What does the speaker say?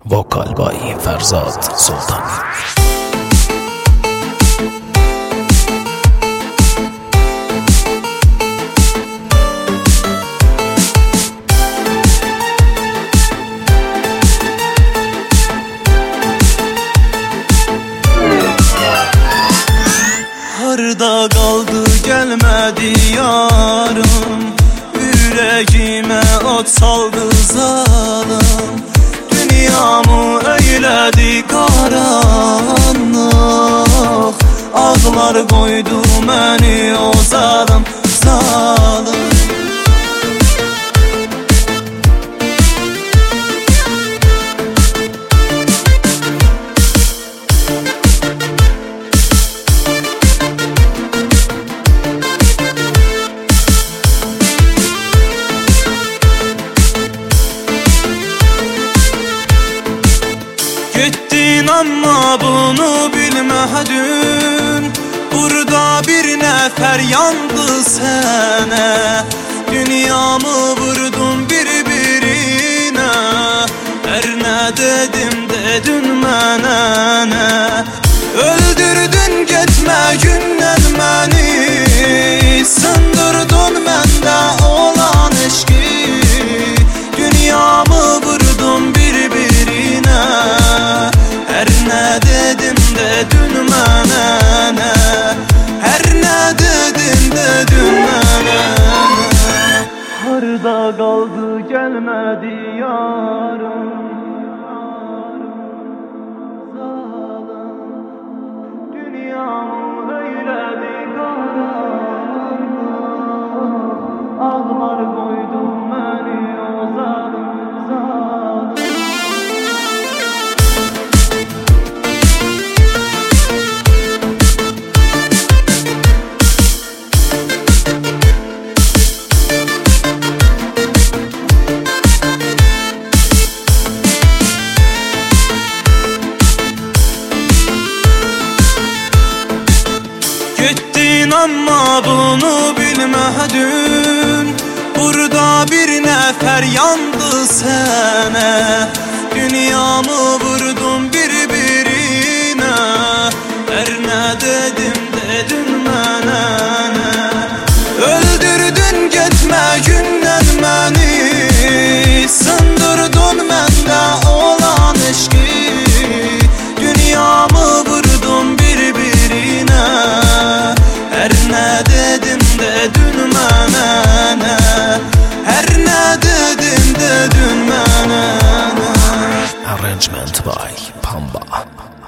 Vokal by Ferzad Sultan. Harda kaldı gelmedi yarım, yüreğime ot saldı zalim. Dünyamı eyledi karanlık, ağlar koydu beni o zalim, zalim. Gittin ama bunu bilmedin, burada bir nefer yandı sene. Dünyamı vurdun birbirine, her ne dedim dedin mənə ne. Öldürdün gitme günden beni, sındırdın mende olan eşki. Dünyamı vurdun birbirine, her ne dedim dedin mənə ne. Her ne dedim dedin mənə ne. Harda kaldı gelmedi yarım, dünyamı eyledi karanlık, ağlar koydu beni o zalim, zalim. Gittin ama bunu bilmedin, burada bir nefer yandı sene. Dünyamı vurdun birbirine, her ne dedim dedin mənə ne. Öldürdün gitme günden beni, sındırdın mende olan eşki. Dünyamı vurdun birbirine, her ne dedim dedin mənə ne. Her ne dedim dedin mənə ne. Arrangement by Pamba.